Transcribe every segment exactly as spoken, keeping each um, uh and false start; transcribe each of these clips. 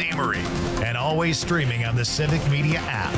Amory, and always streaming on the Civic Media app.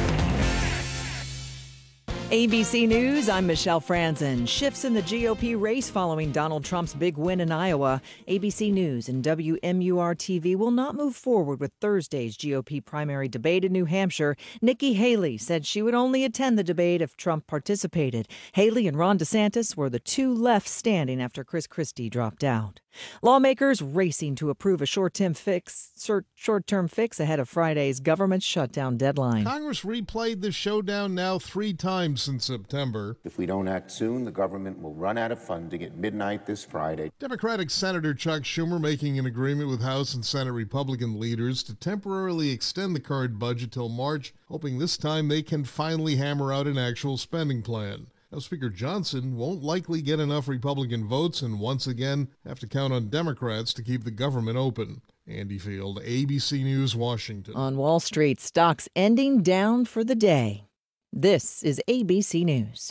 A B C News, I'm Michelle Franzen. Shifts in the G O P race following Donald Trump's big win in Iowa. A B C News and W M U R T V will not move forward with Thursday's G O P primary debate in New Hampshire. Nikki Haley said she would only attend the debate if Trump participated. Haley and Ron DeSantis were the two left standing after Chris Christie dropped out. Lawmakers racing to approve a short-term fix, short-term fix ahead of Friday's government shutdown deadline. Congress replayed the showdown now three times since September. If we don't act soon, the government will run out of funding at midnight this Friday. Democratic Senator Chuck Schumer making an agreement with House and Senate Republican leaders to temporarily extend the current budget till March, hoping this time they can finally hammer out an actual spending plan. Now, Speaker Johnson won't likely get enough Republican votes and once again have to count on Democrats to keep the government open. Andy Field, A B C News, Washington. On Wall Street, stocks ending down for the day. This is A B C News.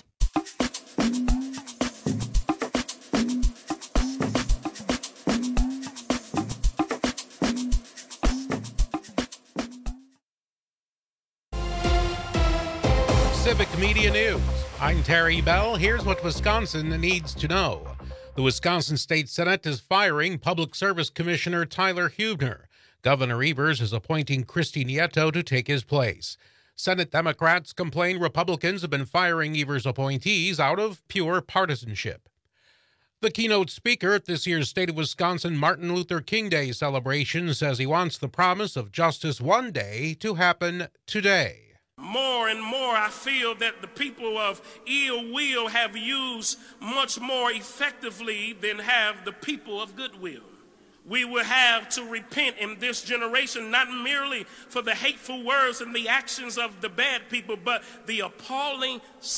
Civic Media News. I'm Terry Bell. Here's what Wisconsin needs to know. The Wisconsin State Senate is firing Public Service Commissioner Tyler Huebner. Governor Evers is appointing Christy Nieto to take his place. Senate Democrats complain Republicans have been firing Evers' appointees out of pure partisanship. The keynote speaker at this year's State of Wisconsin Martin Luther King Day celebration says he wants the promise of justice one day to happen today. More and more, I feel that the people of ill will have used much more effectively than have the people of goodwill. We will have to repent in this generation, not merely for the hateful words and the actions of the bad people, but the appalling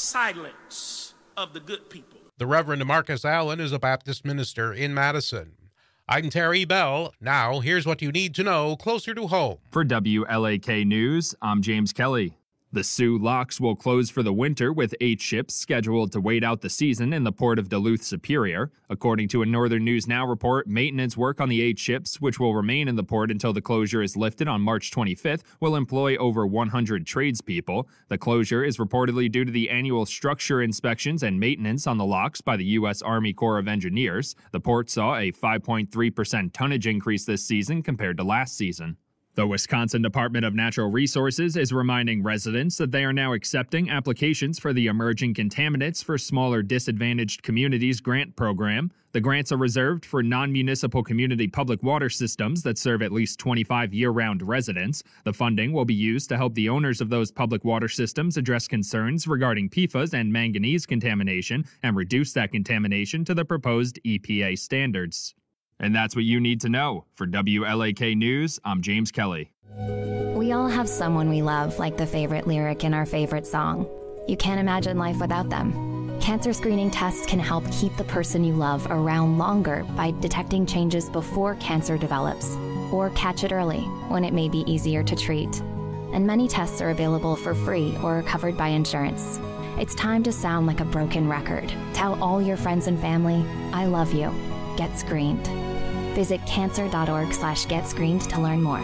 silence of the good people. The Reverend Marcus Allen is a Baptist minister in Madison. I'm Terry Bell. Now, here's what you need to know closer to home. For W L A K News, I'm James Kelly. The Soo Locks will close for the winter with eight ships scheduled to wait out the season in the port of Duluth Superior. According to a Northern News Now report, maintenance work on the eight ships, which will remain in the port until the closure is lifted on March twenty-fifth, will employ over one hundred tradespeople. The closure is reportedly due to the annual structure inspections and maintenance on the locks by the U S Army Corps of Engineers. The port saw a five point three percent tonnage increase this season compared to last season. The Wisconsin Department of Natural Resources is reminding residents that they are now accepting applications for the Emerging Contaminants for Smaller Disadvantaged Communities grant program. The grants are reserved for non-municipal community public water systems that serve at least twenty-five year-round residents. The funding will be used to help the owners of those public water systems address concerns regarding P F A S and manganese contamination and reduce that contamination to the proposed E P A standards. And that's what you need to know. For W L A K News, I'm James Kelly. We all have someone we love, like the favorite lyric in our favorite song. You can't imagine life without them. Cancer screening tests can help keep the person you love around longer by detecting changes before cancer develops, or catch it early when it may be easier to treat. And many tests are available for free or covered by insurance. It's time to sound like a broken record. Tell all your friends and family, I love you. Get screened. Visit cancer.org slash get screened to learn more.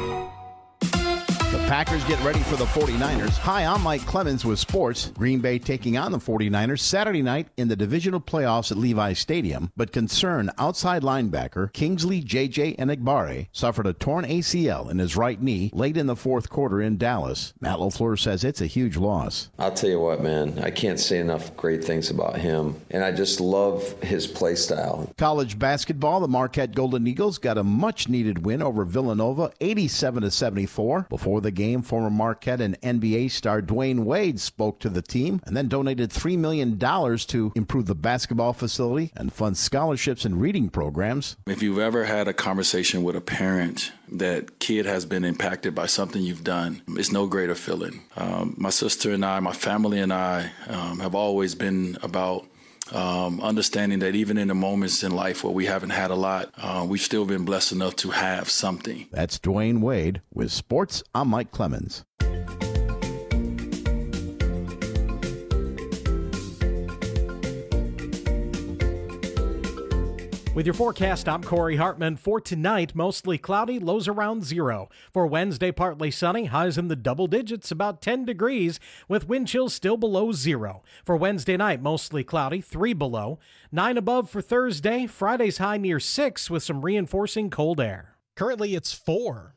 The Packers get ready for the forty-niners. Hi, I'm Mike Clemens with sports. Green Bay taking on the forty-niners Saturday night in the divisional playoffs at Levi Stadium. But concerned outside linebacker Kingsley J J Enagbare suffered a torn A C L in his right knee late in the fourth quarter in Dallas. Matt LaFleur says it's a huge loss. I'll tell you what, man, I can't say enough great things about him, and I just love his play style. College basketball, the Marquette Golden Eagles got a much-needed win over Villanova, eighty-seven to seventy-four. Before the game, former Marquette and N B A star Dwayne Wade spoke to the team and then donated three million dollars to improve the basketball facility and fund scholarships and reading programs. If you've ever had a conversation with a parent that kid has been impacted by something you've done, it's no greater feeling. Um, my sister and I, my family and I um, have always been about Um, understanding that even in the moments in life where we haven't had a lot, uh, we've still been blessed enough to have something. That's Dwayne Wade with Sports. I'm Mike Clemens. With your forecast, I'm Corey Hartman. For tonight, mostly cloudy, lows around zero. For Wednesday, partly sunny, highs in the double digits, about ten degrees, with wind chills still below zero. For Wednesday night, mostly cloudy, three below. nine above for Thursday. Friday's high near six with some reinforcing cold air. Currently, it's four.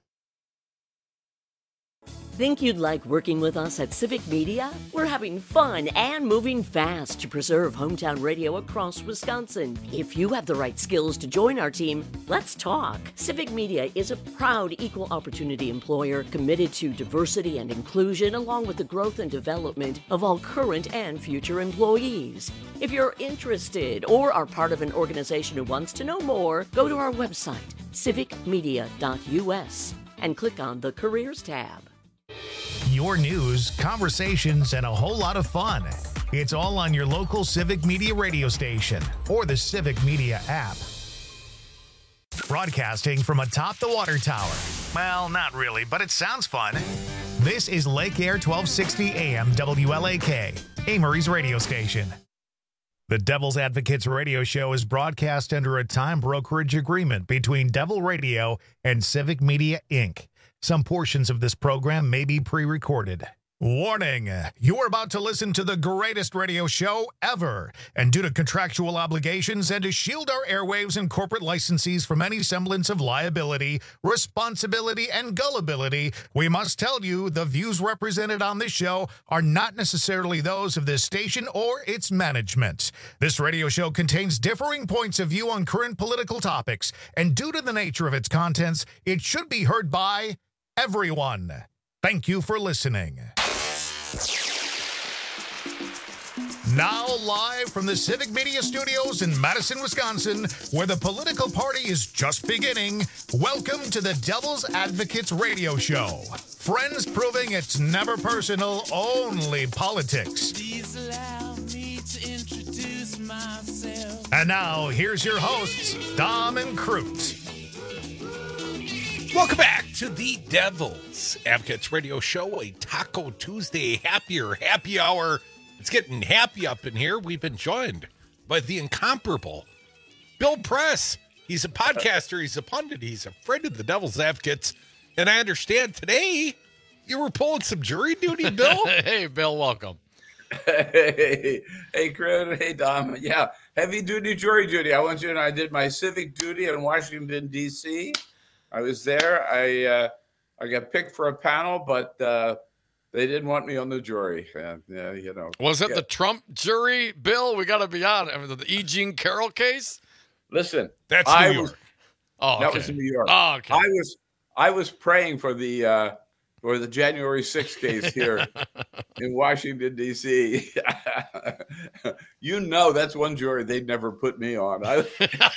Think you'd like working with us at Civic Media? We're having fun and moving fast to preserve hometown radio across Wisconsin. If you have the right skills to join our team, let's talk. Civic Media is a proud equal opportunity employer committed to diversity and inclusion along with the growth and development of all current and future employees. If you're interested or are part of an organization who wants to know more, go to our website, civic media dot u s, and click on the Careers tab. Your news, conversations, and a whole lot of fun. It's all on your local Civic Media radio station or the Civic Media app. Broadcasting from atop the water tower. Well, not really, but it sounds fun. This is Lake Air twelve sixty A M W L A K, Amory's radio station. The Devil's Advocates radio show is broadcast under a time brokerage agreement between Devil Radio and Civic Media, Incorporated. Some portions of this program may be pre-recorded. Warning, you're about to listen to the greatest radio show ever. And due to contractual obligations and to shield our airwaves and corporate licensees from any semblance of liability, responsibility, and gullibility, we must tell you the views represented on this show are not necessarily those of this station or its management. This radio show contains differing points of view on current political topics, and due to the nature of its contents, it should be heard by everyone. Thank you for listening. Now live from the Civic Media Studios in Madison, Wisconsin, where the political party is just beginning, welcome to the Devil's Advocates radio show. Friends proving it's never personal, only politics. Please allow me to introduce myself. And now, here's your hosts, Dom and Crute. Welcome back to the Devil's Advocates radio show, a Taco Tuesday happier happy hour. It's getting happy up in here. We've been joined by the incomparable Bill Press. He's a podcaster, he's a pundit, he's a friend of the Devil's Advocates. And I understand today you were pulling some jury duty, Bill? Hey, Bill, welcome. Hey, hey, Chris. Hey, Dom. Yeah, heavy duty jury duty. I went to and I did my civic duty in Washington, D C I was there. I uh, I got picked for a panel, but uh, they didn't want me on the jury. Yeah, yeah you know. Was it yeah. the Trump jury, Bill? We got to be honest. I mean, the E. Jean Carroll case? Listen, that's I New York. Was, oh, okay. That was in New York. Oh, okay. I was I was praying for the uh, for the January sixth case here in Washington, D C You know, that's one jury they'd never put me on. I,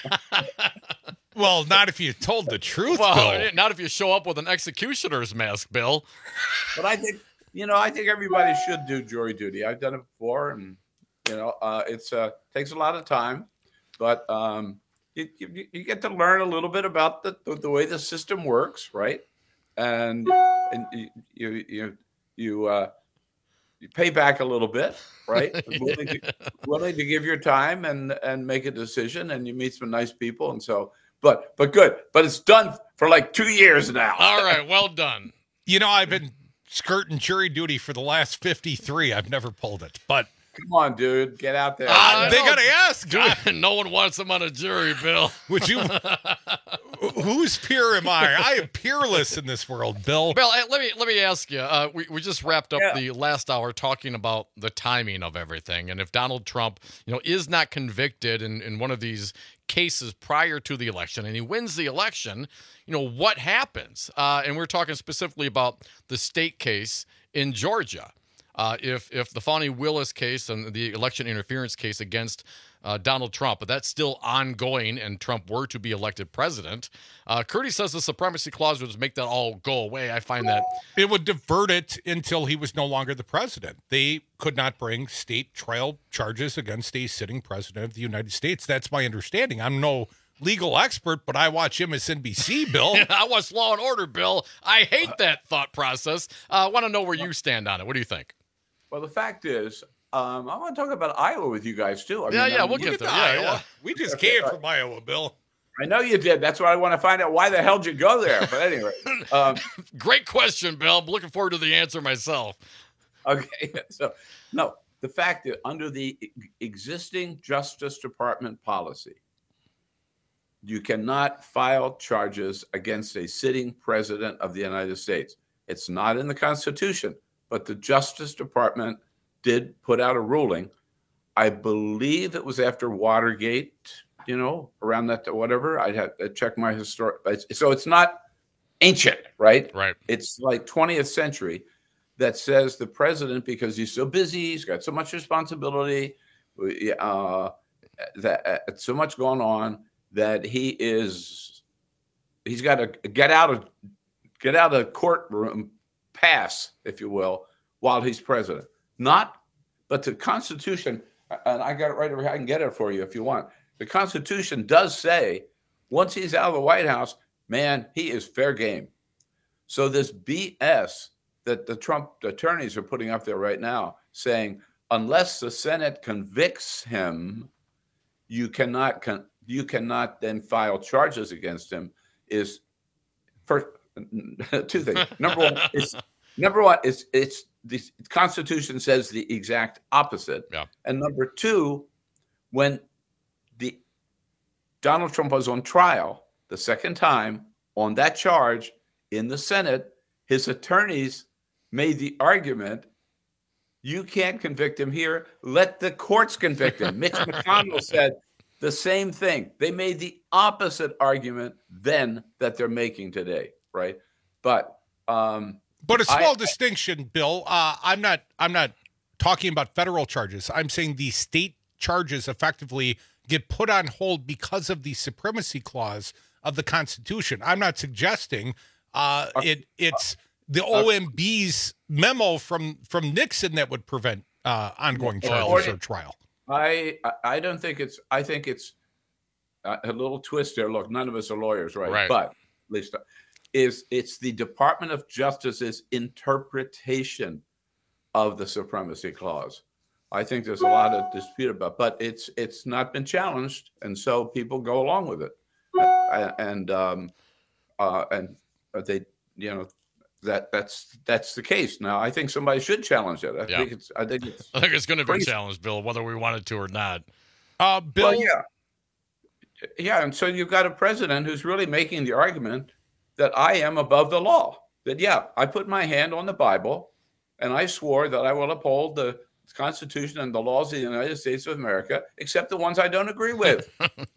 Well, not if you told the truth, well, Bill. Not if you show up with an executioner's mask, Bill. But I think, you know, I think everybody should do jury duty. I've done it before, and, you know, uh, it's uh, takes a lot of time. But um, you, you, you get to learn a little bit about the, the, the way the system works, right? And and you you you, you uh, you pay back a little bit, right? willing, to, willing to give your time and and make a decision, and you meet some nice people, and so. But but good. But it's done for like two years now. All right, well done. You know, I've been skirting jury duty for the last fifty-three. I've never pulled it, but. Come on, dude. Get out there. Uh, they got to ask. No one wants them on a jury, Bill. Would you? Whose peer am I? I am peerless in this world, Bill. Bill, let me let me ask you. Uh, we we just wrapped up yeah. the last hour talking about the timing of everything, and if Donald Trump, you know, is not convicted in, in one of these cases prior to the election, and he wins the election, you know, what happens? Uh, and we're talking specifically about the state case in Georgia. Uh, if if the Fani Willis case and the election interference case against uh, Donald Trump, but that's still ongoing and Trump were to be elected president, uh, Curtis says the supremacy clause would make that all go away. I find that it would divert it until he was no longer the president. They could not bring state trial charges against a sitting president of the United States. That's my understanding. I'm no legal expert, but I watch M S N B C, Bill. I watch Law and Order, Bill. I hate that thought process. I uh, want to know where you stand on it. What do you think? Well, the fact is, um, I want to talk about Iowa with you guys too. I yeah, mean, yeah, um, we'll you get there. to Yeah, Iowa. yeah. We just Okay, came uh, from Iowa, Bill. I know you did. That's why I want to find out why the hell did you go there. But anyway, um, Great question, Bill. I'm looking forward to the answer myself. okay. So, no, the fact that under the e- existing Justice Department policy, you cannot file charges against a sitting president of the United States. It's not in the Constitution, but the Justice Department did put out a ruling. I believe it was after Watergate, you know, around that, whatever. I'd have to check my historic. So it's not ancient, right? Right. It's like twentieth century that says the president, because he's so busy, he's got so much responsibility, uh, that uh, so much going on, that he is, he's got to get out of, get out of the courtroom pass, if you will, while he's president. Not, but the Constitution, and I got it right over here, I can get it for you if you want. The Constitution does say, once he's out of the White House, man, he is fair game. So this B S that the Trump attorneys are putting up there right now, saying, unless the Senate convicts him, you cannot con- you cannot then file charges against him, is first two things. Number one is number one is it's the Constitution says the exact opposite. Yeah. And number two, when the Donald Trump was on trial the second time on that charge in the Senate, his attorneys made the argument, you can't convict him here, let the courts convict him. Mitch McConnell said the same thing. They made the opposite argument then that they're making today, right? But um, But a small I- distinction, Bill. Uh, I'm not. I'm not talking about federal charges. I'm saying the state charges effectively get put on hold because of the supremacy clause of the Constitution. I'm not suggesting uh, it. It's the O M B's memo from from Nixon that would prevent uh, ongoing charges or trial. I I don't think it's. I think it's a, a little twist there. Look, none of us are lawyers, right? Right. But at least is it's the Department of Justice's interpretation of the supremacy clause. I think there's a lot of dispute about, but it's it's not been challenged, and so people go along with it, uh, and um, uh, and they, you know, that that's that's the case. Now, I think somebody should challenge it. I Yeah. think it's. I think it's. I think it's going to be crazy. challenged, Bill, whether we wanted to or not. Uh, Bill. Well, yeah, yeah, and so you've got a president who's really making the argument that I am above the law. That yeah, I put my hand on the Bible, and I swore that I will uphold the Constitution and the laws of the United States of America, except the ones I don't agree with.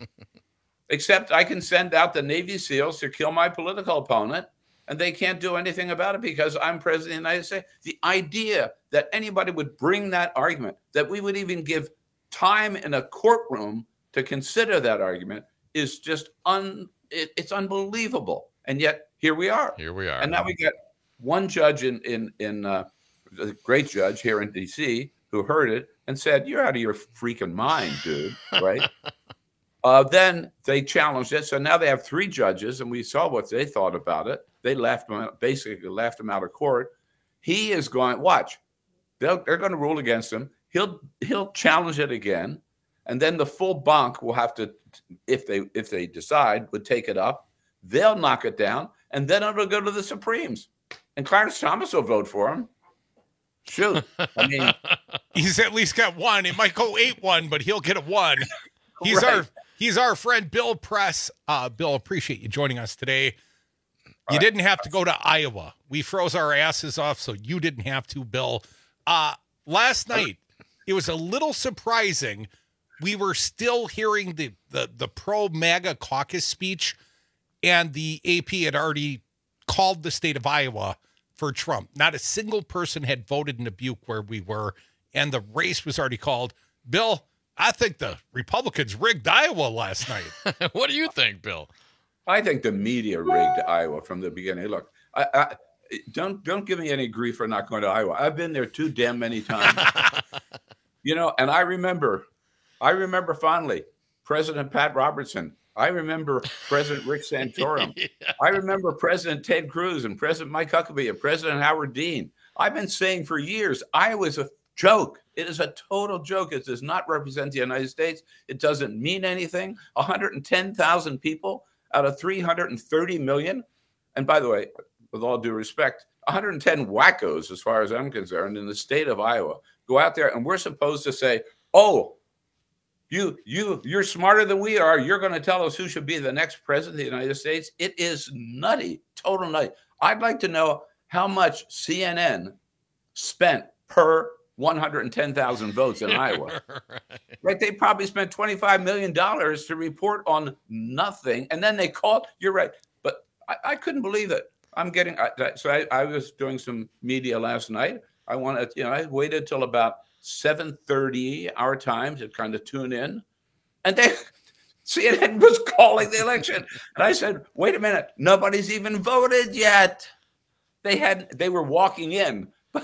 Except I can send out the Navy SEALs to kill my political opponent, and they can't do anything about it because I'm president of the United States. The idea that anybody would bring that argument, that we would even give time in a courtroom to consider that argument, is just un. It, it's unbelievable. And yet here we are. Here we are. And now we got one judge in in in uh, a great judge here in D C who heard it and said, "You're out of your freaking mind, dude." Right? uh, then they challenged it, so now they have three judges, and we saw what they thought about it. They laughed him out, basically laughed him out of court. He is going, watch, they'll, they're going to rule against him. He'll he'll challenge it again, and then the full bunk will have to, if they if they decide, would take it up. They'll knock it down, and then it'll go to the Supremes, and Clarence Thomas will vote for him. Shoot, I mean, He's at least got one. It might go eight one, but he'll get a one. He's Right. our he's our friend Bill Press. Uh, Bill, appreciate you joining us today. You right. didn't have to go to Iowa. We froze our asses off, so you didn't have to, Bill. Uh, last night, it was a little surprising. We were still hearing the the the pro MAGA caucus speech, and the A P had already called the state of Iowa for Trump. Not a single person had voted in Dubuque where we were, and the race was already called. Bill, I think the Republicans rigged Iowa last night. What do you think, Bill? I think the media rigged Iowa from the beginning. Look, I, I, don't don't give me any grief for not going to Iowa. I've been there too damn many times. You know, and I remember, I remember fondly President Pat Robertson. I remember President Rick Santorum. Yeah. I remember President Ted Cruz and President Mike Huckabee and President Howard Dean. I've been saying for years, Iowa's a joke. It is a total joke. It does not represent the United States. It doesn't mean anything. one hundred ten thousand people out of three hundred thirty million. And by the way, with all due respect, one hundred ten wackos, as far as I'm concerned, in the state of Iowa, go out there and we're supposed to say, oh, you, you, you're smarter than we are. You're going to tell us who should be the next president of the United States. It is nutty, total nutty. I'd like to know how much C N N spent per one hundred ten thousand votes in Iowa. Right. Right? They probably spent twenty-five million dollars to report on nothing. And then they called, you're right. But I, I couldn't believe it. I'm getting, I, so I, I was doing some media last night. I wanted, you know, I waited till about seven thirty our time to kind of tune in. And they, C N N was calling the election. And I said, wait a minute, nobody's even voted yet. They had, they were walking in.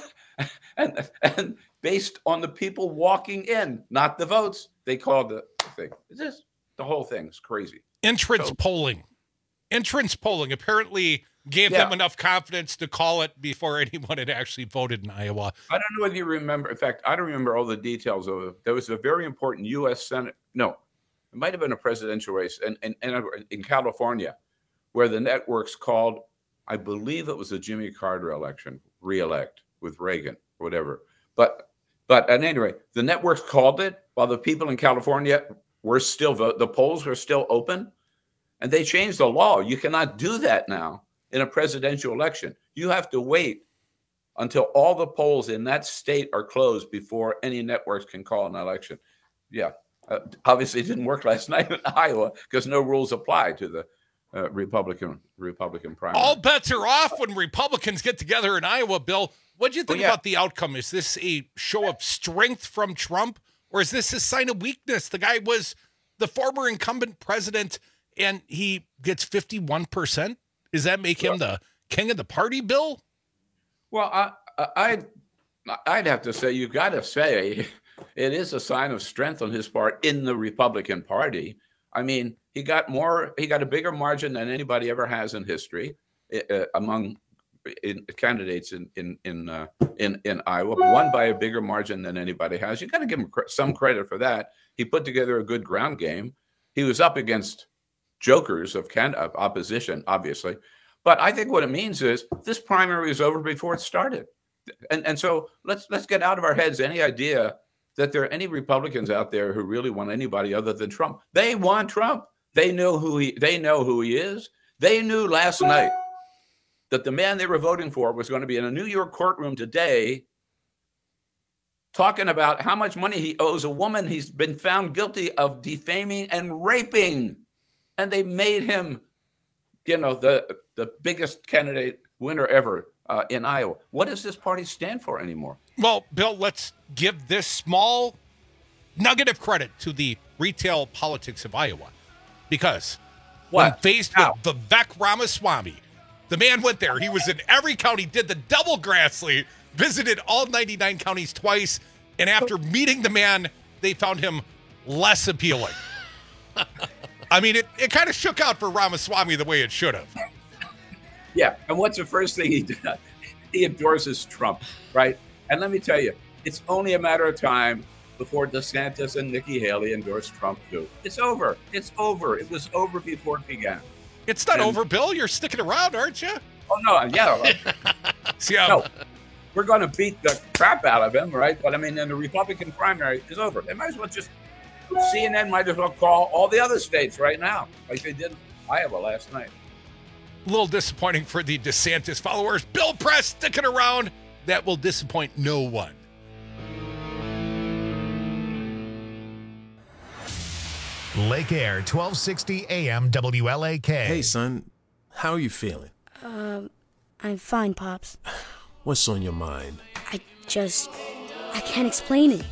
And, and based on the people walking in, not the votes, they called the thing. It's just, the whole thing's crazy. Entrance so, polling. Entrance polling apparently gave yeah. them enough confidence to call it before anyone had actually voted in Iowa. I don't know whether you remember. In fact, I don't remember all the details of it. There was a very important U S Senate. No, it might have been a presidential race in, in, in, in California where the networks called, I believe it was the Jimmy Carter election, re-elect with Reagan or whatever. But but at any rate, the networks called it while the people in California were still, vote, the polls were still open. And they changed the law. You cannot do that now in a presidential election. You have to wait until all the polls in that state are closed before any networks can call an election. Yeah, uh, obviously it didn't work last night in Iowa because no rules apply to the uh, Republican Republican primary. All bets are off when Republicans get together in Iowa, Bill. What do you think well, yeah. about the outcome? Is this a show of strength from Trump, or is this a sign of weakness? The guy was the former incumbent president, and he gets fifty-one percent. Does that make him the king of the party, Bill? Well, I, I'd, I'd have to say, you've got to say it is a sign of strength on his part in the Republican Party. I mean, he got more, he got a bigger margin than anybody ever has in history uh, among in, candidates in in in, uh, in in Iowa. Won by a bigger margin than anybody has. You got to give him cr- some credit for that. He put together a good ground game. He was up against jokers of, can- of opposition, obviously. But I think what it means is this primary is over before it started. And and so let's let's get out of our heads any idea that there are any Republicans out there who really want anybody other than Trump. They want Trump. They know who he they know who he is. They knew last night that the man they were voting for was going to be in a New York courtroom today talking about how much money he owes a woman he's been found guilty of defaming and raping. And they made him, you know, the the biggest candidate winner ever uh, in Iowa. What does this party stand for anymore? Well, Bill, let's give this small nugget of credit to the retail politics of Iowa. Because what? when faced How? with Vivek Ramaswamy, the man went there. He was in every county, did the double Grassley, visited all ninety-nine counties twice, and after meeting the man, they found him less appealing. I mean, it, it kind of shook out for Ramaswamy the way it should have. Yeah, and what's the first thing he does? He endorses Trump, right? And let me tell you, it's only a matter of time before DeSantis and Nikki Haley endorse Trump too. It's over. It's over. It was over before it began. It's not and, over, Bill. You're sticking around, aren't you? Oh, no, yeah. See, um, no, we're going to beat the crap out of him, right? But, I mean, then the Republican primary is over. They might as well just, C N N might as well call all the other states right now, like they did in Iowa last night. A little disappointing for the DeSantis followers. Bill Press sticking around. That will disappoint no one. Lake Air, twelve sixty A M W L A K. Hey, son. How are you feeling? Um, I'm fine, Pops. What's on your mind? I just... I can't explain it.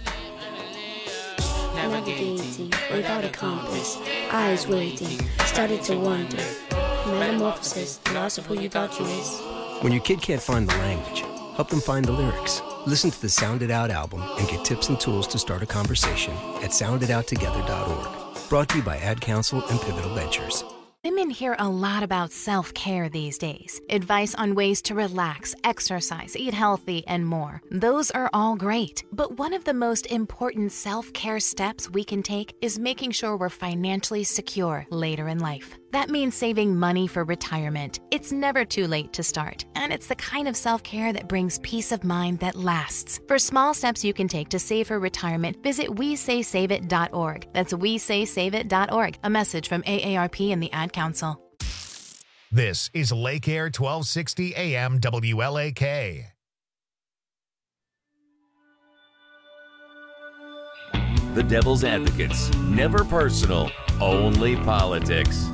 Navigating without a compass, eyes waiting, started to wonder. Metamorphosis, the loss of who you thought you is. When your kid can't find the language, help them find the lyrics. Listen to the Sound It Out album and get tips and tools to start a conversation at sound it out together dot org. Brought to you by Ad Council and Pivotal Ventures. Women hear a lot about self-care these days. Advice on ways to relax, exercise, eat healthy, and more. Those are all great. But one of the most important self-care steps we can take is making sure we're financially secure later in life. That means saving money for retirement. It's never too late to start, and it's the kind of self-care that brings peace of mind that lasts. For small steps you can take to save for retirement, visit we say save it dot org. That's we say save it dot org. A message from A A R P and the Ad Council. This is Lake Air twelve sixty A M W L A K. The Devil's Advocates. Never personal, only politics.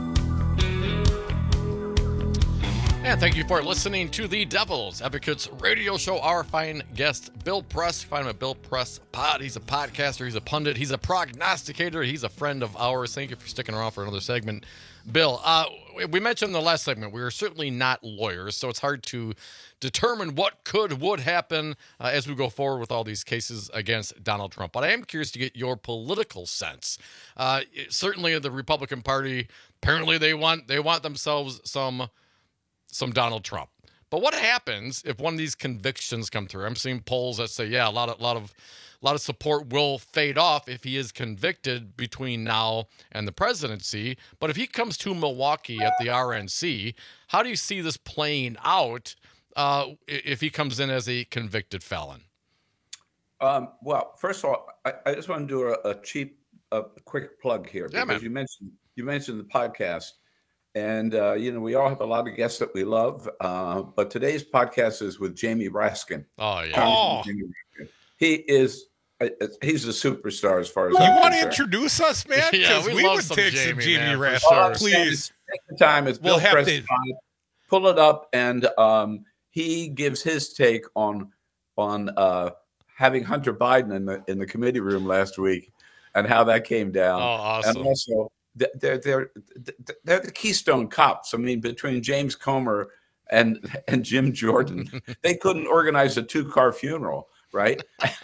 And thank you for listening to the Devil's Advocates radio show. Our fine guest, Bill Press. Find him at Bill Press Pod. He's a podcaster. He's a pundit. He's a prognosticator. He's a friend of ours. Thank you for sticking around for another segment. Bill, uh, we mentioned in the last segment, we are certainly not lawyers, so it's hard to determine what could, would happen uh, as we go forward with all these cases against Donald Trump. But I am curious to get your political sense. Uh, certainly the Republican Party, apparently they want they want themselves some... some Donald Trump. But what happens if one of these convictions come through? I'm seeing polls that say, yeah, a lot of lot of a lot of support will fade off if he is convicted between now and the presidency. But if he comes to Milwaukee at the R N C, how do you see this playing out uh, if he comes in as a convicted felon? Um, well, first of all, I, I just want to do a, a cheap, a quick plug here because yeah, you mentioned you mentioned the podcast. And, uh, you know, we all have a lot of guests that we love. Uh, but today's podcast is with Jamie Raskin. Oh, yeah. Oh. He is, uh, he's a superstar as far as You I'm want to concerned. introduce us, man? Yeah, Because we we, love would some take Jamie, some Jamie man, for Raskin. sure. All I'm saying Please. is Take the time. It's We'll Bill have Press to- Pod. Pull it up, and um, he gives his take on on uh, having Hunter Biden in the in the committee room last week and how that came down. Oh, awesome. And also, they're they're they're the Keystone Cops. I mean, between James Comer and and Jim Jordan, they couldn't organize a two car funeral, right?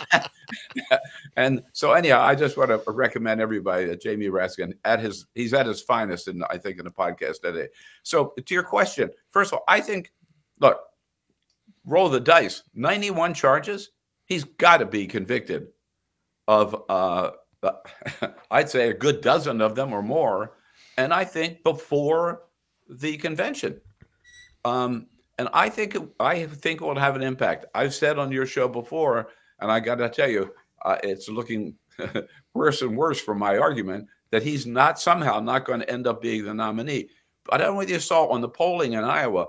And so, anyhow, I just want to recommend everybody that Jamie Raskin at his he's at his finest, in I think in the podcast today. So, to your question, first of all, I think look, roll the dice. ninety-one charges. He's got to be convicted of. Uh, I'd say a good dozen of them or more, and I think before the convention. Um, and I think it, I think it will have an impact. I've said on your show before, and I got to tell you, uh, it's looking worse and worse for my argument that he's not somehow not going to end up being the nominee. But I don't know whether you saw on the polling in Iowa.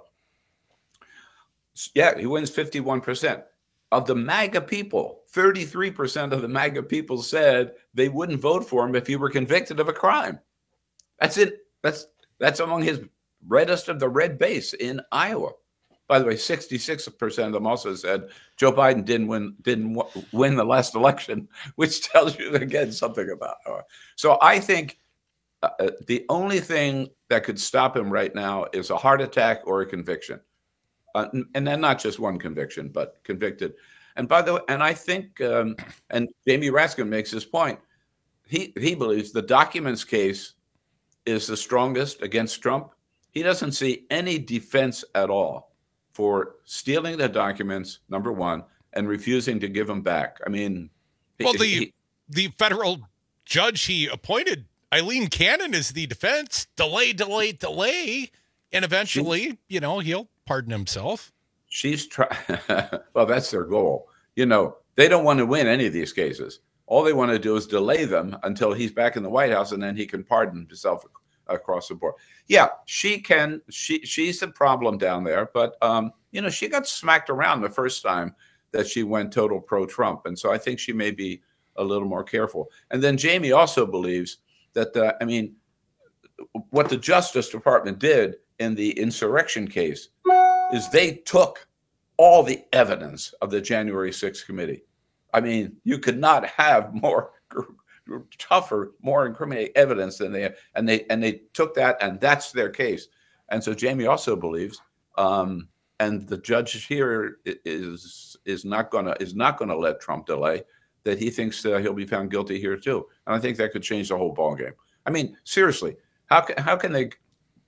Yeah, he wins fifty-one percent. Of the MAGA people, thirty-three percent of the MAGA people said they wouldn't vote for him if he were convicted of a crime. That's it. That's that's among his reddest of the red base in Iowa. By the way, sixty-six percent of them also said Joe Biden didn't win didn't w- win the last election, which tells you again something about her. So I think uh, the only thing that could stop him right now is a heart attack or a conviction. Uh, and then not just one conviction, but convicted. And by the way, and I think, um, and Jamie Raskin makes this point, he, he believes the documents case is the strongest against Trump. He doesn't see any defense at all for stealing the documents, number one, and refusing to give them back. I mean, Well, he, the he, the federal judge he appointed, Eileen Cannon, is the defense. Delay, delay, delay. And eventually, you know, he'll pardon himself. She's trying. Well, that's their goal. You know, they don't want to win any of these cases. All they want to do is delay them until he's back in the White House, and then he can pardon himself across the board. Yeah, she can. She she's the problem down there. But um, you know, she got smacked around the first time that she went total pro-Trump, and so I think she may be a little more careful. And then Jamie also believes that uh, I mean, what the Justice Department did in the insurrection case is they took all the evidence of the January sixth committee. I mean, you could not have more tougher, more incriminating evidence than they have. And they and they took that, and that's their case. And so Jamie also believes, um, and the judge here is is not gonna is not gonna let Trump delay, that he thinks uh, he'll be found guilty here too. And I think that could change the whole ballgame. I mean, seriously, how can how can they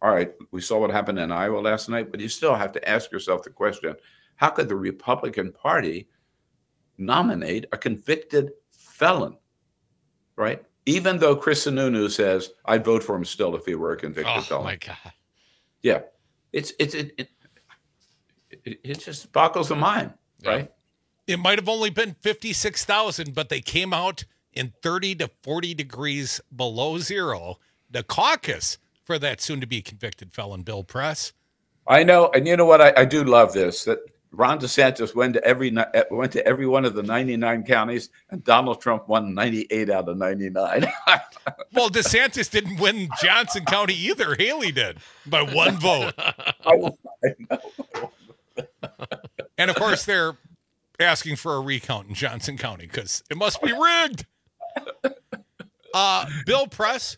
All right, we saw what happened in Iowa last night, but you still have to ask yourself the question, how could the Republican Party nominate a convicted felon, right? Even though Chris Sununu says, I'd vote for him still if he were a convicted Oh, felon. my God. Yeah. It's, it's, it, it, it, it just boggles the mind, right? It might have only been fifty-six thousand, but they came out in thirty to forty degrees below zero. The caucus for that soon-to-be convicted felon, Bill Press. I know, and you know what? I, I do love this, that Ron DeSantis went to every went to every one of the ninety-nine counties, and Donald Trump won ninety-eight out of ninety-nine. Well, DeSantis didn't win Johnson County either. Haley did by one vote. I, I know. And, of course, they're asking for a recount in Johnson County because it must be rigged. Uh, Bill Press,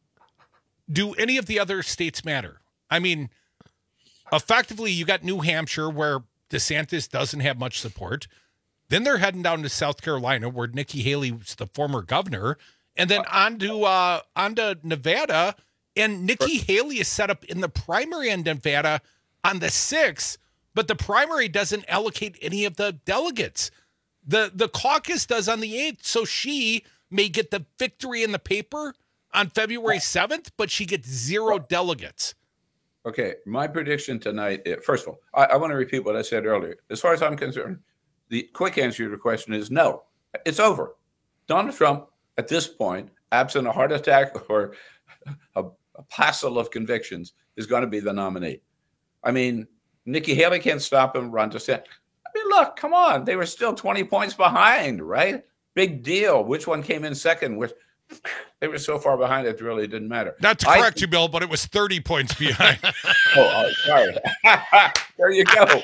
do any of the other states matter? I mean, effectively, you got New Hampshire where DeSantis doesn't have much support. Then they're heading down to South Carolina where Nikki Haley was the former governor. And then on to, uh, on to Nevada. And Nikki Haley is set up in the primary in Nevada on the sixth, but the primary doesn't allocate any of the delegates. The, the caucus does on the eighth, so she may get the victory in the paper on February seventh, but she gets zero delegates. Okay, my prediction tonight, is, first of all, I, I want to repeat what I said earlier. As far as I'm concerned, the quick answer to your question is no. It's over. Donald Trump, at this point, absent a heart attack or a, a passel of convictions, is going to be the nominee. I mean, Nikki Haley can't stop him, Ron DeSantis. I mean, look, come on. They were still twenty points behind, right? Big deal. Which one came in second? Which, they were so far behind it really didn't matter. Not to correct I, you, Bill, but it was thirty points behind. oh, oh, sorry. There you go.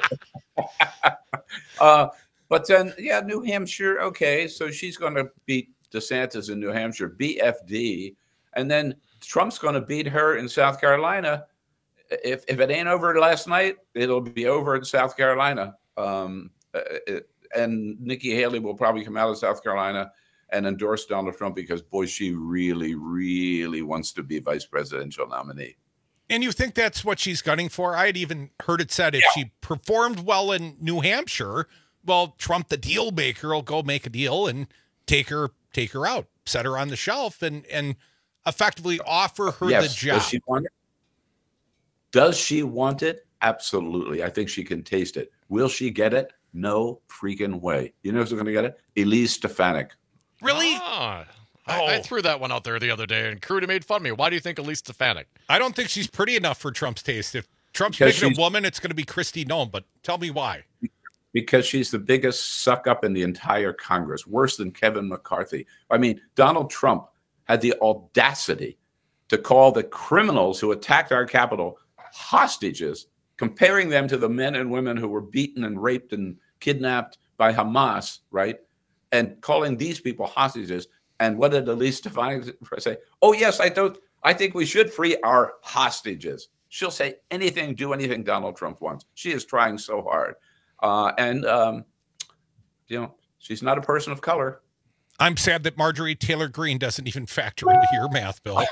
uh, but then, yeah, New Hampshire, okay, so she's going to beat DeSantis in New Hampshire, B F D, and then Trump's going to beat her in South Carolina. If if it ain't over last night, it'll be over in South Carolina. Um, it, and Nikki Haley will probably come out of South Carolina and endorse Donald Trump because, boy, she really, really wants to be vice presidential nominee. And you think that's what she's gunning for? I had even heard it said if yeah. she performed well in New Hampshire, well, Trump, the deal maker, will go make a deal and take her take her out, set her on the shelf, and and effectively offer her yes. the job. Does she want it? Does she want it? Absolutely. I think she can taste it. Will she get it? No freaking way. You know who's going to get it? Elise Stefanik. Really? Ah, I, oh. I threw that one out there the other day, and Cruda made fun of me. Why do you think Elise Stefanik? I don't think she's pretty enough for Trump's taste. If Trump's because picking a woman, it's going to be Kristi Noem, but tell me why. Because she's the biggest suck-up in the entire Congress, worse than Kevin McCarthy. I mean, Donald Trump had the audacity to call the criminals who attacked our Capitol hostages, comparing them to the men and women who were beaten and raped and kidnapped by Hamas, right? And calling these people hostages. And what did Elise Stefanik say? Oh, yes, I don't. I think we should free our hostages. She'll say anything, do anything Donald Trump wants. She is trying so hard. Uh, and, um, you know, she's not a person of color. I'm sad that Marjorie Taylor Greene doesn't even factor into your math, Bill.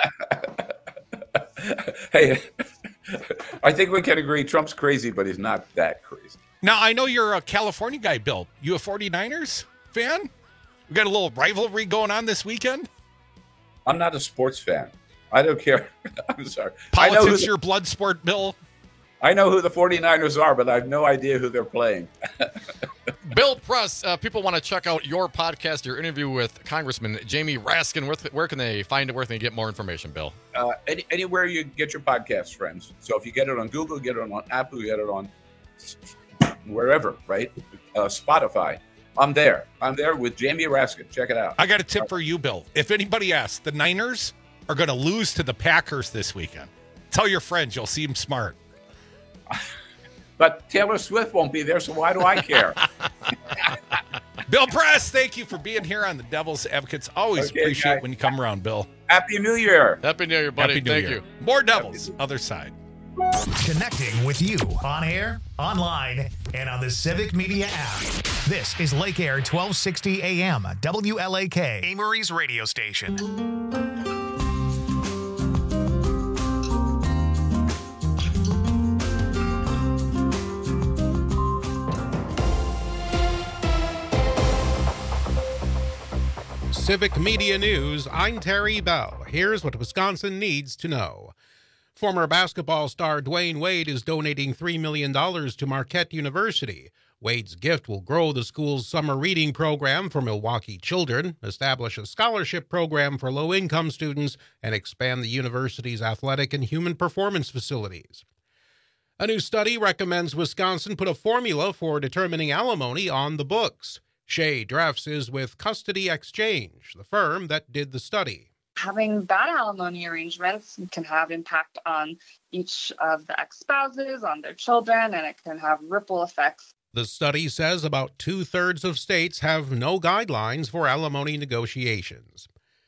Hey, I think we can agree Trump's crazy, but he's not that crazy. Now, I know you're a California guy, Bill. You a forty-niners fan? We got a little rivalry going on this weekend? I'm not a sports fan. I don't care. I'm sorry. Politics, I know the, your blood sport, Bill? I know who the forty-niners are, but I have no idea who they're playing. Bill Press, uh, people want to check out your podcast, your interview with Congressman Jamie Raskin. Where, where can they find it? Where can they get more information, Bill? Uh, any, anywhere you get your podcasts, friends. So if you get it on Google, get it on Apple, you get it on wherever, right? Uh, Spotify. I'm there. I'm there with Jamie Raskin. Check it out. I got a tip for you, Bill. If anybody asks, the Niners are going to lose to the Packers this weekend. Tell your friends. You'll seem smart. But Taylor Swift won't be there, so why do I care? Bill Press, thank you for being here on the Devil's Advocates. Always okay, appreciate guys. when you come around, Bill. Happy New Year. Happy New Year, buddy. Happy New Thank Year. you. More Devils, other side. Connecting with you on air, online, and on the Civic Media app. This is Lake Air twelve sixty A M, W L A K, Amory's radio station. Civic Media News, I'm Terry Bell. Here's what Wisconsin needs to know. Former basketball star Dwayne Wade is donating three million dollars to Marquette University. Wade's gift will grow the school's summer reading program for Milwaukee children, establish a scholarship program for low-income students, and expand the university's athletic and human performance facilities. A new study recommends Wisconsin put a formula for determining alimony on the books. Shay Dreffs is with Custody Exchange, the firm that did the study. Having bad alimony arrangements can have impact on each of the ex-spouses, on their children, and it can have ripple effects. The study says about two-thirds of states have no guidelines for alimony negotiations.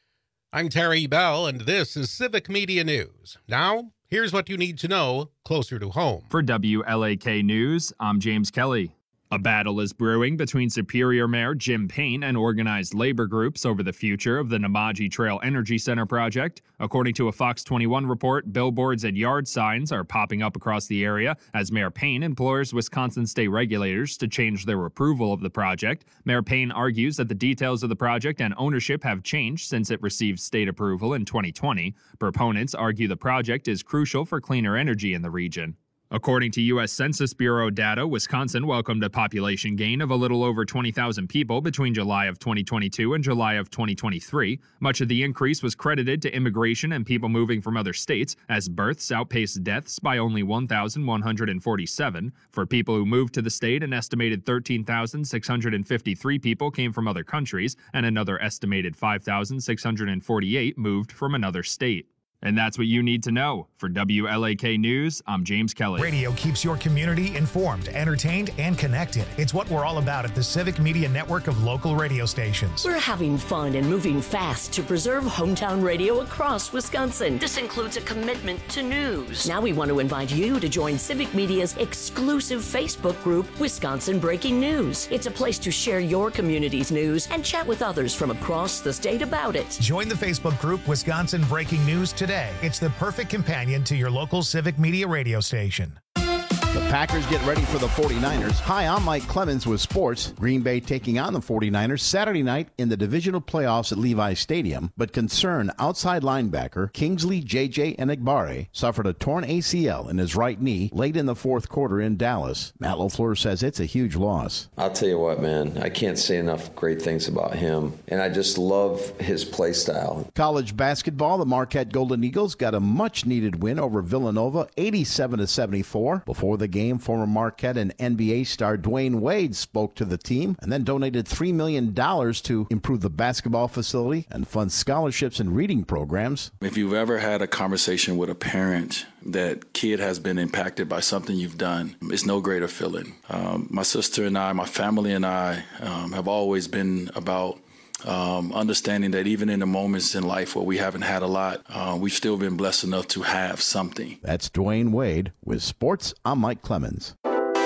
I'm Terry Bell, and this is Civic Media News. Now, here's what you need to know closer to home. For W L A K News, I'm James Kelly. A battle is brewing between Superior Mayor Jim Payne and organized labor groups over the future of the Namaji Trail Energy Center project. According to a Fox twenty-one report, billboards and yard signs are popping up across the area as Mayor Payne implores Wisconsin state regulators to change their approval of the project. Mayor Payne argues that the details of the project and ownership have changed since it received state approval in twenty twenty. Proponents argue the project is crucial for cleaner energy in the region. According to U S Census Bureau data, Wisconsin welcomed a population gain of a little over twenty thousand people between July of twenty twenty-two and July of twenty twenty-three. Much of the increase was credited to immigration and people moving from other states, as births outpaced deaths by only one thousand one hundred forty-seven. For people who moved to the state, an estimated thirteen thousand six hundred fifty-three people came from other countries, and another estimated five thousand six hundred forty-eight moved from another state. And that's what you need to know. For W L A K News, I'm James Kelly. Radio keeps your community informed, entertained, and connected. It's what we're all about at the Civic Media Network of local radio stations. We're having fun and moving fast to preserve hometown radio across Wisconsin. This includes a commitment to news. Now we want to invite you to join Civic Media's exclusive Facebook group, Wisconsin Breaking News. It's a place to share your community's news and chat with others from across the state about it. Join the Facebook group, Wisconsin Breaking News, today. It's the perfect companion to your local Civic Media radio station. The Packers get ready for the forty-niners. Hi, I'm Mike Clemens with sports. Green Bay taking on the forty-niners Saturday night in the divisional playoffs at Levi Stadium, but concerned outside linebacker Kingsley J J Enagbare suffered a torn A C L in his right knee late in the fourth quarter in Dallas. Matt LaFleur says it's a huge loss. I'll tell you what, man, I can't say enough great things about him, and I just love his play style. College basketball, the Marquette Golden Eagles got a much-needed win over Villanova, eighty-seven to seventy-four. Before the game, former Marquette and N B A star Dwayne Wade spoke to the team and then donated three million dollars to improve the basketball facility and fund scholarships and reading programs. If you've ever had a conversation with a parent that kid has been impacted by something you've done, it's no greater feeling. Um, my sister and I, my family and I um, have always been about Um, understanding that even in the moments in life where we haven't had a lot, uh, we've still been blessed enough to have something. That's Dwayne Wade. With sports, I'm Mike Clemens.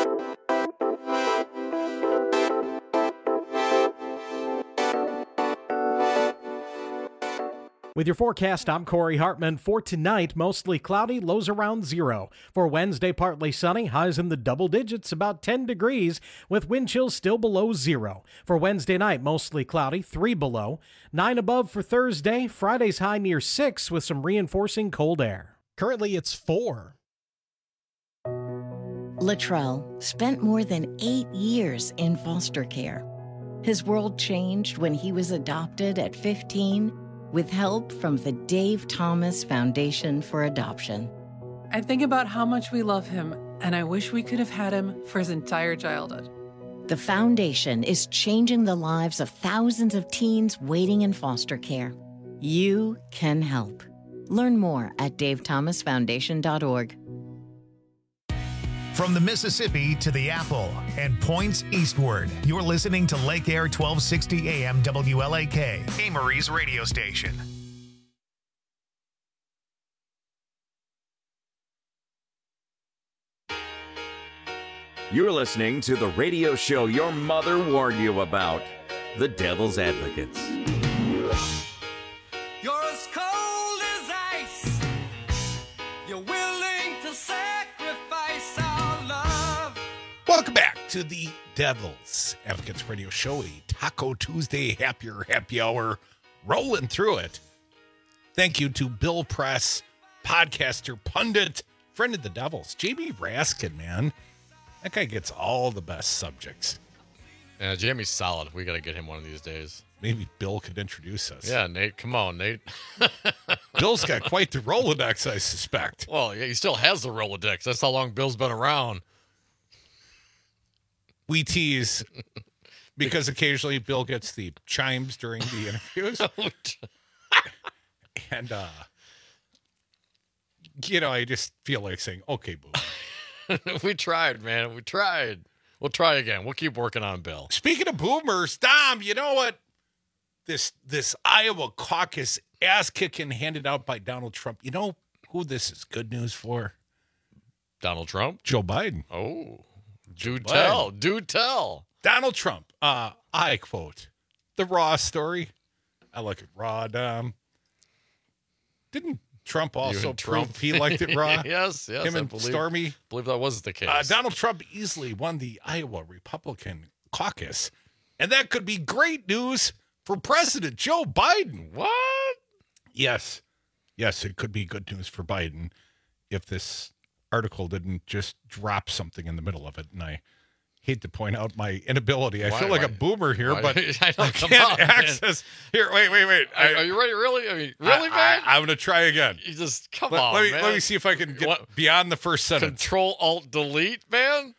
With your forecast, I'm Corey Hartman. For tonight, mostly cloudy, lows around zero. For Wednesday, partly sunny, highs in the double digits, about ten degrees, with wind chills still below zero. For Wednesday night, mostly cloudy, three below. nine above for Thursday, Friday's high near six with some reinforcing cold air. Currently, it's four. Latrell spent more than eight years in foster care. His world changed when he was adopted at fifteen with help from the Dave Thomas Foundation for Adoption. I think about how much we love him, and I wish we could have had him for his entire childhood. The foundation is changing the lives of thousands of teens waiting in foster care. You can help. Learn more at dave thomas foundation dot org. From the Mississippi to the Apple and points eastward, you're listening to Lake Air twelve sixty A M W L A K, Amory's radio station. You're listening to the radio show your mother warned you about, The Devil's Advocates. You're as cold as ice. You're willing to sacrifice our love. Welcome back to the Devil's Advocates Radio Show, a Taco Tuesday happier happy hour rolling through it. Thank you to Bill Press, podcaster, pundit, friend of the Devils, Jamie Raskin, man. That guy gets all the best subjects. Yeah, Jamie's solid. We got to get him one of these days. Maybe Bill could introduce us. Yeah, Nate, come on, Nate. Bill's got quite the Rolodex, I suspect. Well, yeah, he still has the Rolodex. That's how long Bill's been around. We tease because occasionally Bill gets the chimes during the interviews. And, uh, you know, I just feel like saying, okay, boo. We tried, man. We tried. We'll try again. We'll keep working on Bill. Speaking of boomers, Dom, you know what? This this Iowa caucus ass kicking handed out by Donald Trump. You know who this is good news for? Donald Trump? Joe Biden. Oh, do Biden. tell. Do tell. Donald Trump. Uh, I quote the Raw story. I like it raw, Dom. Didn't Trump also Trump. prove he liked it raw? yes, yes. Him I and believe, Stormy. believe that was the case. Uh, Donald Trump easily won the Iowa Republican caucus. And that could be great news for President Joe Biden. What? Yes. Yes, it could be good news for Biden if this article didn't just drop something in the middle of it. And I hate to point out my inability. I Why- feel like why- a boomer here, why- but I know, I come can't on, man. access. Here, wait, wait, wait. Are, I, are you ready? Really? I mean, really, I, man? I, I'm going to try again. You just come Let, on, let me man. let me see if I can get What? beyond the first sentence. Control Alt Delete, man.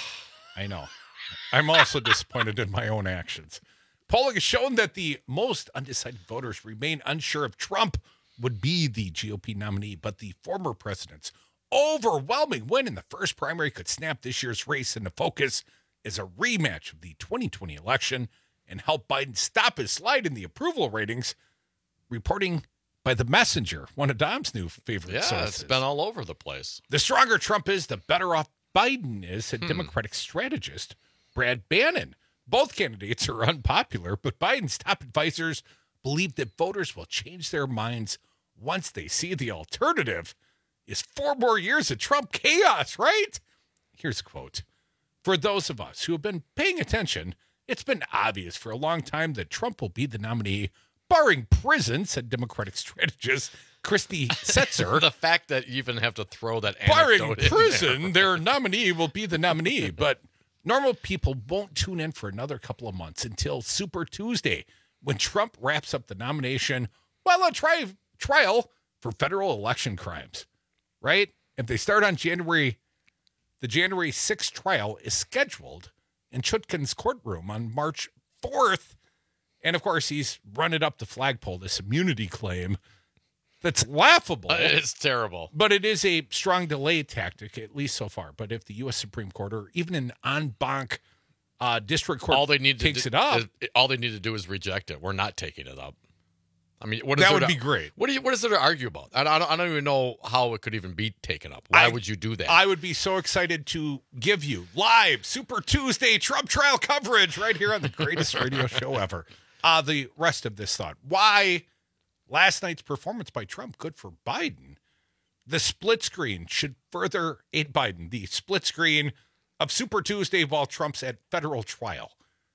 I know. I'm also disappointed in my own actions. Polling has shown that the most undecided voters remain unsure if Trump would be the G O P nominee, but the former president's overwhelming win in the first primary could snap this year's race into focus as a rematch of the twenty twenty election and help Biden stop his slide in the approval ratings, reporting by The Messenger, one of Dom's new favorite Yeah, sources. it's been all over the place. The stronger Trump is, the better off Biden is, said Hmm. Democratic strategist Brad Bannon. Both candidates are unpopular, but Biden's top advisors believe that voters will change their minds once they see the alternative is four more years of Trump chaos, right? Here's a quote. For those of us who have been paying attention, it's been obvious for a long time that Trump will be the nominee, barring prison, said Democratic strategist Christy Setzer. The fact that you even have to throw that Barring anecdote in prison, there. their nominee will be the nominee. But normal people won't tune in for another couple of months until Super Tuesday, when Trump wraps up the nomination while on tri- trial for federal election crimes, right? If they start on January, the January sixth trial is scheduled in Chutkan's courtroom on March fourth. And of course, he's running up the flagpole, this immunity claim that's laughable. Uh, It's terrible. But it is a strong delay tactic, at least so far. But if the U S Supreme Court or even an en banc uh, district court all they need to takes do, it up, is- all they need to do is reject it. We're not taking it up. I mean, what is that there would to- be great. What do you? What is there to argue about? I, I, don't, I don't even know how it could even be taken up. Why I- would you do that? I would be so excited to give you live Super Tuesday Trump trial coverage right here on the greatest radio show ever. Uh, the rest of this thought. Why last night's performance by Trump good for Biden? The split screen should further aid Biden. The split screen of Super Tuesday while Trump's at federal trial.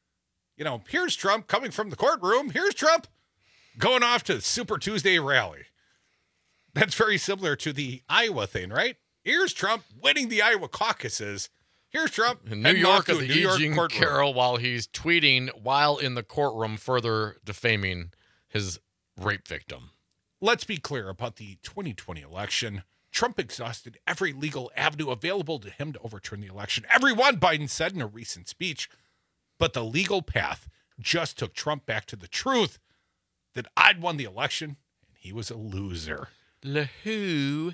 You know, here's Trump coming from the courtroom. Here's Trump going off to the Super Tuesday rally. That's very similar to the Iowa thing, right? Here's Trump winning the Iowa caucuses. Here's Trump in New heading York off at to a the New E. York Jean courtroom. Carroll while he's tweeting while in the courtroom, further defaming his rape victim. Let's be clear about the twenty twenty election. Trump exhausted every legal avenue available to him to overturn the election. Every one, Biden said in a recent speech. But the legal path just took Trump back to the truth that I'd won the election and he was a loser. Le who's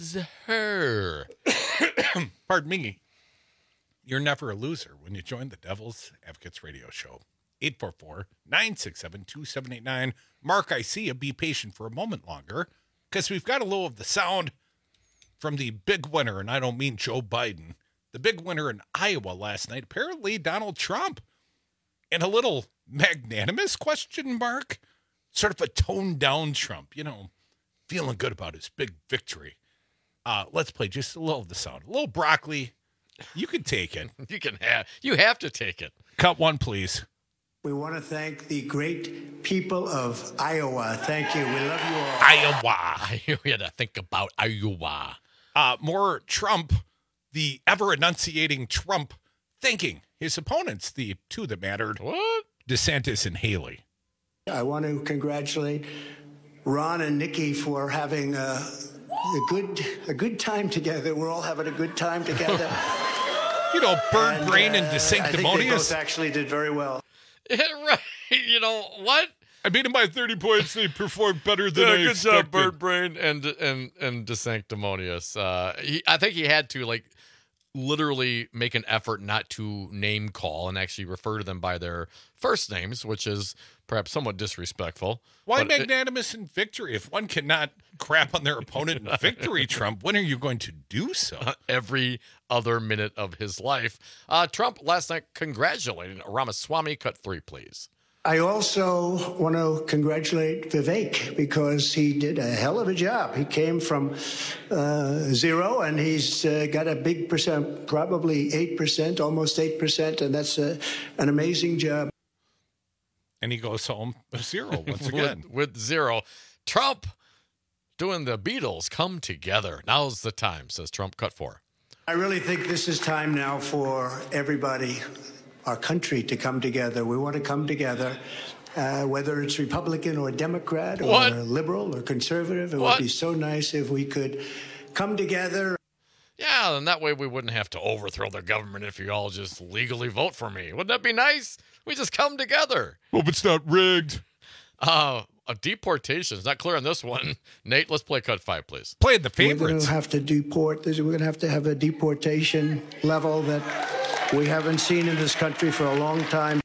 her? Pardon me. You're never a loser when you join the Devil's Advocates radio show. eight four four, nine six seven, two seven eight nine. Mark, I see you. Be patient for a moment longer because we've got a little of the sound from the big winner, and I don't mean Joe Biden. The big winner in Iowa last night, apparently Donald Trump. And a little magnanimous question mark, sort of a toned down Trump, you know, feeling good about his big victory. Uh, let's play just a little of the sound. A little broccoli. You can take it. You can have. You have to take it. Cut one, please. We want to thank the great people of Iowa. Thank you. We love you all. Iowa. We had to think about Iowa. Uh, more Trump, the ever-enunciating Trump, thanking his opponents, the two that mattered. What? DeSantis and Haley. I want to congratulate Ron and Nikki for having a, a good a good time together. We're all having a good time together. You know, Bird And, Brain and uh, I think they DeSanctimonious. both actually did very well. Right. You know what? I beat him by thirty points. They performed better than Yeah, I good expected. job, Bird Brain and and and DeSanctimonious. Uh, he, I think he had to like literally make an effort not to name call and actually refer to them by their first names, which is perhaps somewhat disrespectful. Why But it- magnanimous in victory? If one cannot crap on their opponent in victory, Trump, when are you going to do so? Every other minute of his life. Uh, Trump last night congratulated Ramaswamy. Cut three, please. I also want to congratulate Vivek because he did a hell of a job. He came from uh, zero and he's uh, got a big percent, probably eight percent, almost eight percent, and that's a, an amazing job. And he goes home with zero once again. with, with zero. Trump doing the Beatles come together. Now's the time, says Trump. Cut four. I really think this is time now for everybody, our country, to come together. We want to come together, uh, whether it's Republican or Democrat or What? liberal or conservative. It What? would be so nice if we could come together. Yeah, and that way we wouldn't have to overthrow the government if you all just legally vote for me. Wouldn't that be nice? We just come together. Hope it's not rigged. Uh, a deportation is not clear on this one. Nate, let's play cut five, please. Play the We're going favorites. to have to deport. We're going to have to have a deportation level that we haven't seen in this country for a long time.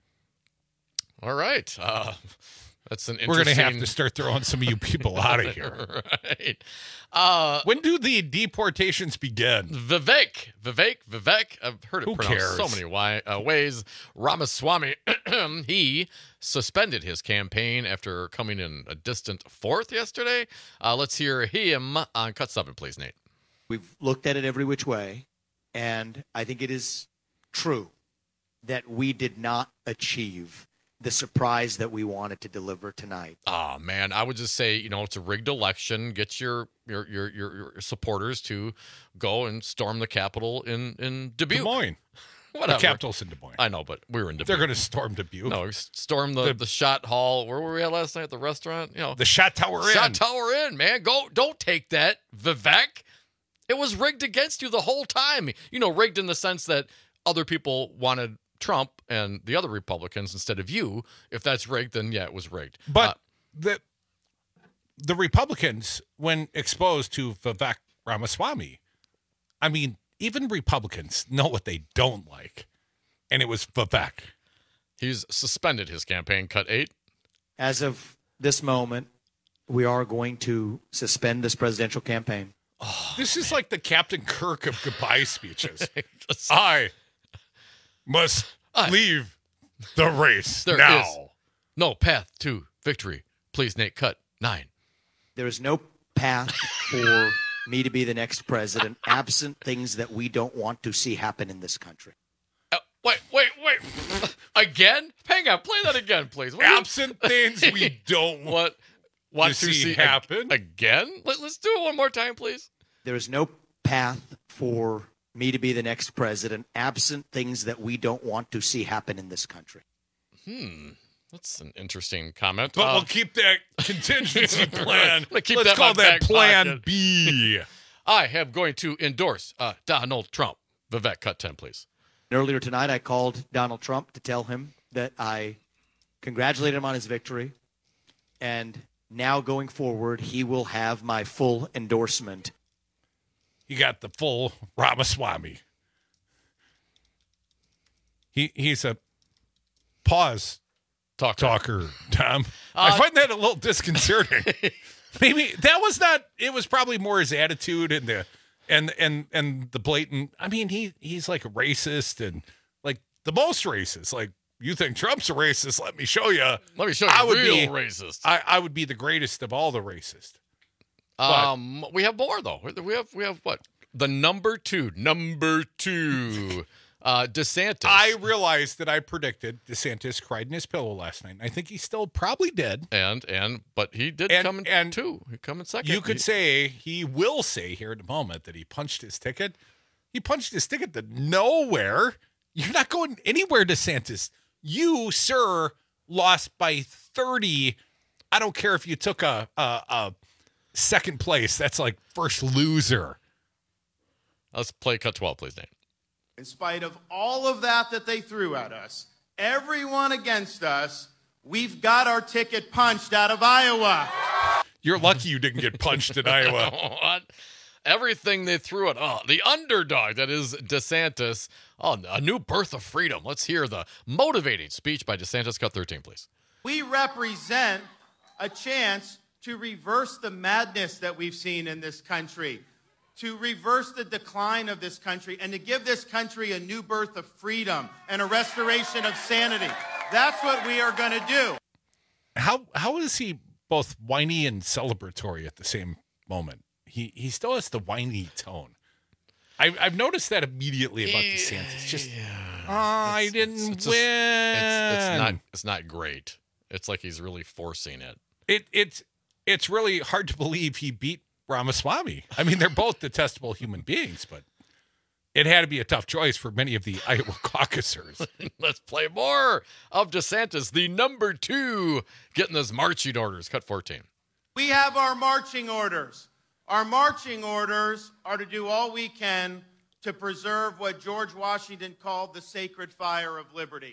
All right. Uh, that's an We're interesting... going to have to start throwing some of you people out of here. Right. Uh, when do the deportations begin? Vivek, Vivek, Vivek. I've heard it Who pronounced cares? so many wi- uh, ways. Ramaswamy, he suspended his campaign after coming in a distant fourth yesterday. Uh, let's hear him on cut seven, please, Nate. We've looked at it every which way, and I think it is true that we did not achieve the surprise that we wanted to deliver tonight. Oh man, I would just say, you know, it's a rigged election. Get your your your your, your supporters to go and storm the Capitol in in Dubuque. Des Moines. Whatever. The Capitol's in Des Moines. I know, but we were in Dubuque. They're going to storm Dubuque. No, s- storm the, The- the shot hall. Where were we at last night? At the restaurant? You know, The Shot Tower Inn. shot tower in, man. Go, don't take that, Vivek. It was rigged against you the whole time. You know, rigged in the sense that other people wanted Trump and the other Republicans instead of you. If that's rigged, then yeah, it was rigged. But Uh, the the Republicans, when exposed to Vivek Ramaswamy, I mean, even Republicans know what they don't like. And it was Vivek. he's suspended his campaign. Cut eight. As of this moment, we are going to suspend this presidential campaign. This is like the Captain Kirk of goodbye speeches. I must leave the race There now. is no path to victory. Please, Nate. Cut nine. There is no path for me to be the next president, absent things that we don't want to see happen in this country. Uh, wait, wait, wait. Again? Hang on. Play that again, please. Will you- Absent things we don't what want to to see see happen. ag- again? Let, let's do it one more time, please. There is no path for me to be the next president, absent things that we don't want to see happen in this country. Hmm. That's an interesting comment. But Uh, we'll keep that contingency plan. Let's keep Let's that in call my that back Plan pocket. B. I am going to endorse uh, Donald Trump. Vivek, cut ten, please. Earlier tonight, I called Donald Trump to tell him that I congratulated him on his victory. And now going forward, he will have my full endorsement. He got the full Ramaswamy. He he's a pause talker, talker Tom. Uh, I find that a little disconcerting. Maybe that was not. It was probably more his attitude and the and and and the blatant. I mean, he he's like a racist and like the most racist. Like, you think Trump's a racist? Let me show you. Let me show you I would real be racist. I, I would be the greatest of all the racist. Um, we have more though. We have we have what? The number two, number two Uh, DeSantis. I realized that I predicted DeSantis cried in his pillow last night. I think he still probably did. And, and, but he did and, come in and two. He come in second. You could he, say, he will say here in a moment that he punched his ticket. He punched his ticket to nowhere. You're not going anywhere, DeSantis. You, sir, lost by thirty. I don't care if you took a, a, a second place. That's like first loser. Let's play cut twelve, please, Nate. In spite of all of that that they threw at us, everyone against us, we've got our ticket punched out of Iowa. You're lucky you didn't get punched in Iowa. What? Everything they threw at, oh, the underdog that is DeSantis. Oh, a new birth of freedom. Let's hear the motivating speech by DeSantis. Cut thirteen, please. We represent a chance to reverse the madness that we've seen in this country, to reverse the decline of this country, and to give this country a new birth of freedom and a restoration of sanity. That's what we are going to do. How how is he both whiny and celebratory at the same moment? He he still has the whiny tone. I, I've noticed that immediately about yeah, DeSantis. Just, yeah. oh, I it's, didn't it's, it's win. Just, it's, it's not. It's not great. It's like he's really forcing it. It it's it's really hard to believe he beat Ramaswamy. I mean, they're both detestable human beings, but it had to be a tough choice for many of the Iowa caucusers. Let's play more of DeSantis, the number two, getting those marching orders. Cut fourteen. We have our marching orders. Our marching orders are to do all we can to preserve what George Washington called the sacred fire of liberty.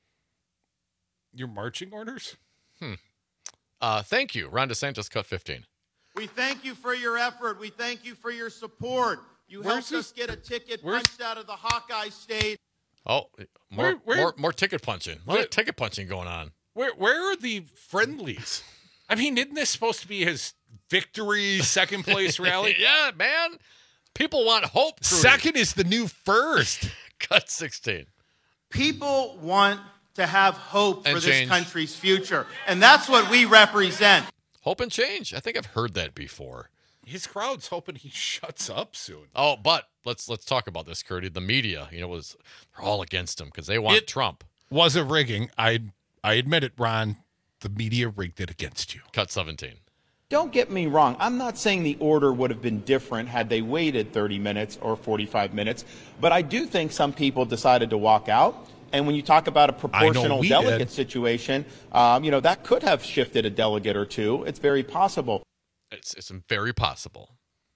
Your marching orders? Hmm. Uh, thank you. Ron DeSantis, cut fifteen. We thank you for your effort. We thank you for your support. You Where's helped this- us get a ticket where's- punched out of the Hawkeye State. Oh, more Where- where- more more ticket punching. A lot Where- of ticket punching going on. Where where are the friendlies? I mean, isn't this supposed to be his victory second place rally? Yeah, man. People want hope. Trudy. Second is the new first. Cut sixteen. People want to have hope And for this change. country's future, and that's what we represent. Hope and change. I think I've heard that before. His crowd's hoping he shuts up soon. Oh, but let's let's talk about this, Curdy. The media, you know, was they're all against him because they want It- Trump. Was a rigging. I I admit it, Ron. The media rigged it against you. Cut seventeen. Don't get me wrong. I'm not saying the order would have been different had they waited thirty minutes or forty-five minutes, but I do think some people decided to walk out. And when you talk about a proportional we delegate did. situation, um, you know, that could have shifted a delegate or two. It's very possible. It's it's very possible.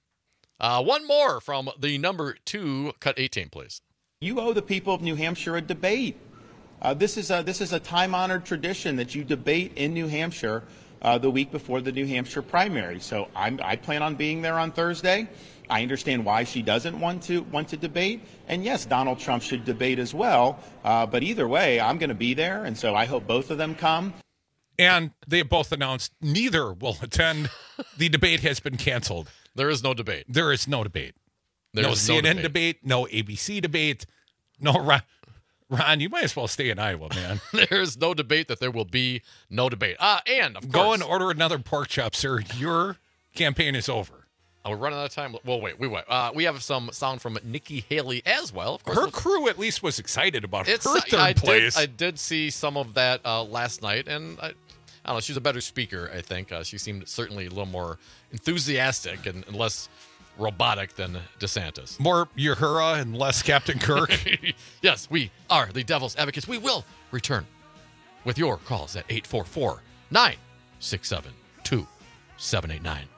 Uh, one more from the number two. Cut eighteen, please. You owe the people of New Hampshire a debate. Uh, this is a this is a time-honored tradition that you debate in New Hampshire uh, the week before the New Hampshire primary. So I'm, I plan on being there on Thursday. I understand why she doesn't want to want to debate, and yes, Donald Trump should debate as well. Uh, but either way, I'm going to be there, and so I hope both of them come. And they both announced neither will attend. The debate has been canceled. There is no debate. There is no debate. There no is C N N no debate. debate. No A B C debate. No Ron. Ron, you might as well stay in Iowa, man. There's no debate that there will be no debate. Ah, and of Go course, and order another pork chop, sir. Your campaign is over. oh, we're running out of time. Well, wait, we wait. Uh, we have some sound from Nikki Haley as well. Of course, Her we'll- crew at least was excited about It's, her third I place. Did, I did see some of that uh, last night, and I, I don't know. She's a better speaker, I think. Uh, she seemed certainly a little more enthusiastic and, and less robotic than DeSantis. More Uhura and less Captain Kirk. Yes, we are the Devil's Advocates. We will return with your calls at eight four four, nine six seven, two seven eight nine.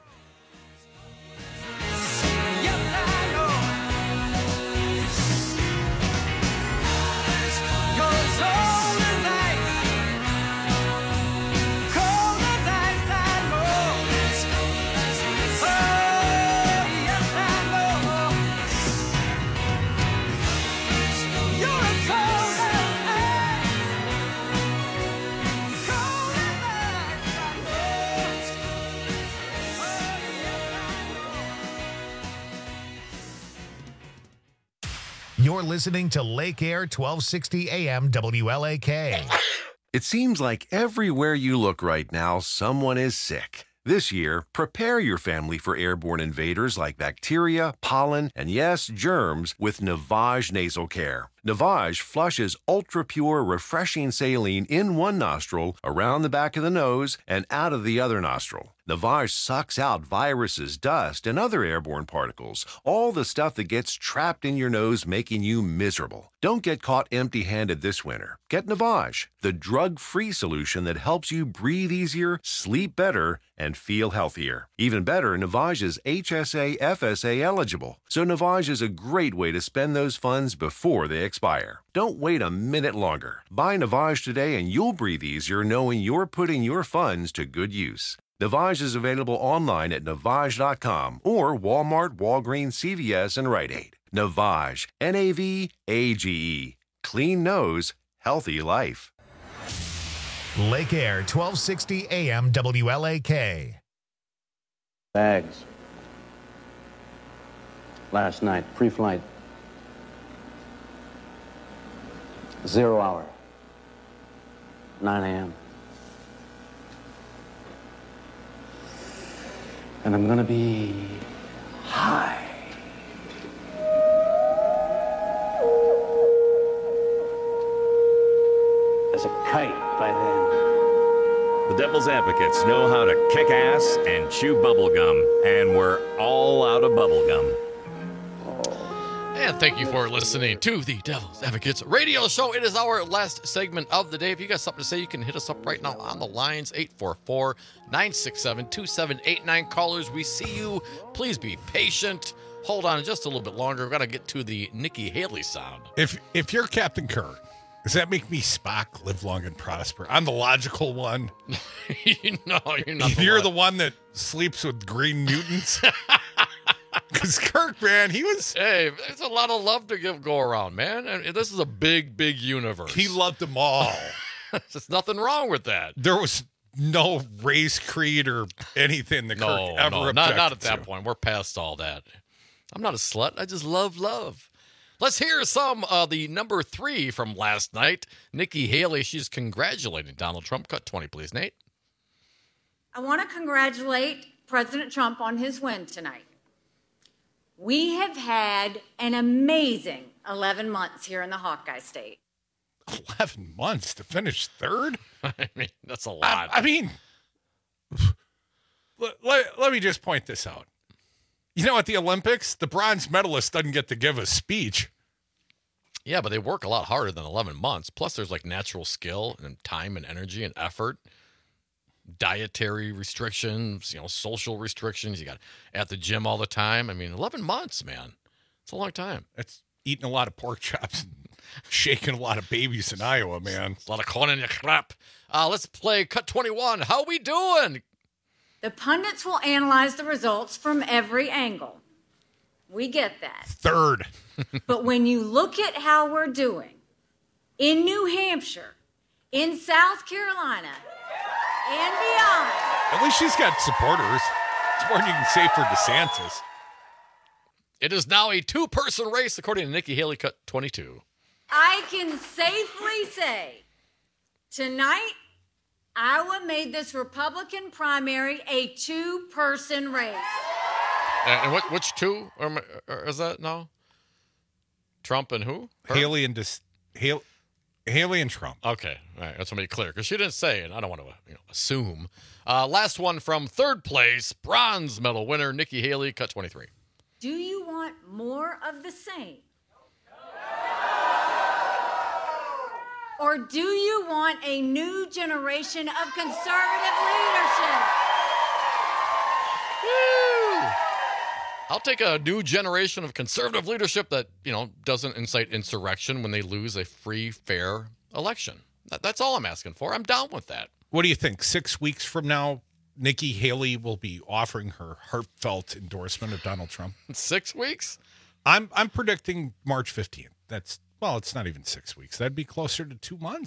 You're listening to Lake Air twelve sixty A M W L A K. It seems like everywhere you look right now, someone is sick. This year, prepare your family for airborne invaders like bacteria, pollen, and yes, germs with Navage Nasal Care. Navage flushes ultra-pure, refreshing saline in one nostril, around the back of the nose, and out of the other nostril. Navage sucks out viruses, dust, and other airborne particles, all the stuff that gets trapped in your nose, making you miserable. Don't get caught empty-handed this winter. Get Navage, the drug-free solution that helps you breathe easier, sleep better, and feel healthier. Even better, Navage is H S A F S A eligible, so Navage is a great way to spend those funds before they expire. Don't wait a minute longer. Buy Navage today and you'll breathe easier knowing you're putting your funds to good use. Navage is available online at Navage dot com or Walmart, Walgreens, C V S, and Rite Aid. Navage, N A V A G E. Clean nose, healthy life. Lake Air, twelve sixty A M W L A K. Bags. Last night, pre-flight. Zero hour. nine A M And I'm gonna be high. As a kite by then. The Devil's Advocates know how to kick ass and chew bubblegum, and we're all out of bubblegum. And thank you for listening to the Devil's Advocates radio show. It is our last segment of the day. If you got something to say, you can hit us up right now on the lines, eight four four, nine six seven, two seven eight nine. Callers, we see you. Please be patient. Hold on just a little bit longer. We've got to get to the Nikki Haley sound. If if you're Captain Kirk, does that make me Spock, live long and prosper? I'm the logical one. No, you're not. You're the, the one that sleeps with green mutants. Because Kirk, man, he was... Hey, there's a lot of love to give go around, man. And this is a big, big universe. He loved them all. There's nothing wrong with that. There was no race, creed, or anything that no, Kirk ever no, objected not, not at that to. point. We're past all that. I'm not a slut. I just love love. Let's hear some of uh, the number three from last night. Nikki Haley, she's congratulating Donald Trump. Cut twenty, please, Nate. I want to congratulate President Trump on his win tonight. We have had an amazing eleven months here in the Hawkeye State. eleven months to finish third? I mean, that's a lot. I, I mean, let, let, let me just point this out. You know, at the Olympics, the bronze medalist doesn't get to give a speech. Yeah, but they work a lot harder than eleven months. Plus, there's like natural skill and time and energy and effort. Dietary restrictions, you know, social restrictions. You got at the gym all the time. I mean, eleven months, man. It's a long time. It's eating a lot of pork chops and shaking a lot of babies in Iowa, man. A lot of corn in your crap. Uh, let's play Cut twenty-one. How we doing? The pundits will analyze the results from every angle. We get that. Third. But when you look at how we're doing in New Hampshire, in South Carolina, and beyond. At least she's got supporters. It's more than you can say for DeSantis. It is now a two-person race, according to Nikki Haley. Cut twenty-two. I can safely say tonight, Iowa made this Republican primary a two-person race. And, and what, which two or, or is that now? Trump and who? Her? Haley and Des- Haley. Haley and Trump. Okay, all right. That's going to be clear because she didn't say, and I don't want to you know, assume. Uh, last one from third place, bronze medal winner Nikki Haley. Cut twenty-three. Do you want more of the same? Or do you want a new generation of conservative leadership? Woo! I'll take a new generation of conservative leadership that, you know, doesn't incite insurrection when they lose a free, fair election. That, that's all I'm asking for. I'm down with that. What do you think? Six weeks from now, Nikki Haley will be offering her heartfelt endorsement of Donald Trump? Six weeks? I'm I'm predicting March fifteenth. That's, well, it's not even six weeks. That'd be closer to two months.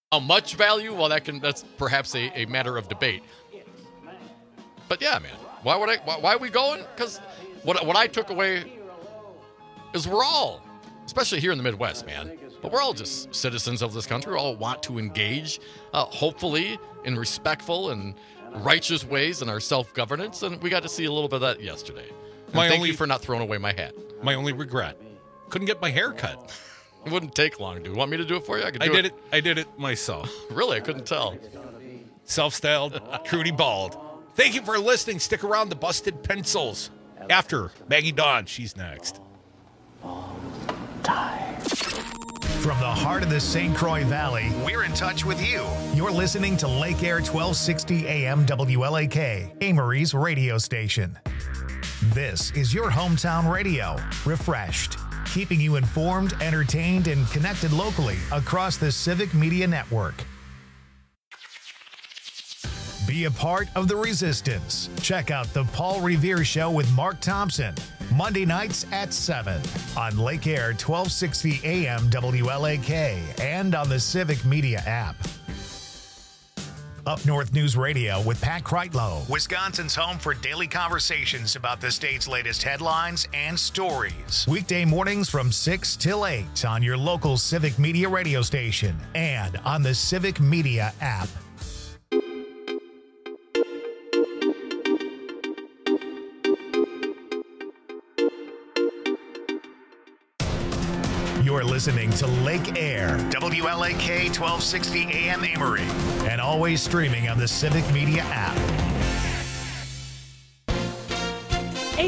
How much value? Well, that can that's perhaps a, a matter of debate. But yeah, man, why would I? Why, why are we going? Because what what I took away is we're all, especially here in the Midwest, man, but we're all just citizens of this country. We all want to engage, uh, hopefully, in respectful and righteous ways in our self-governance, and we got to see a little bit of that yesterday. And My thank only- you for not throwing away my hat. My only regret, couldn't get my hair cut. It wouldn't take long, dude. Want me to do it for you? I could I do did it. I did it myself. Really? I couldn't tell. Self-styled, Crudy bald. Thank you for listening. Stick around. The Busted Pencils. After Maggie Dawn, she's next. From the heart of the Saint Croix Valley, we're in touch with you. You're listening to Lake Air twelve sixty A M W L A K, Amory's radio station. This is your hometown radio, refreshed, keeping you informed, entertained, and connected locally across the Civic Media Network. Be a part of the resistance. Check out The Paul Revere Show with Mark Thompson, Monday nights at seven on Lake Air twelve sixty A M W L A K and on the Civic Media app. Up North News Radio with Pat Kreitlow, Wisconsin's home for daily conversations about the state's latest headlines and stories. Weekday mornings from six till eight on your local Civic Media radio station and on the Civic Media app. You're listening to Lake Air, W L A K twelve sixty A M Amory, and always streaming on the Civic Media app.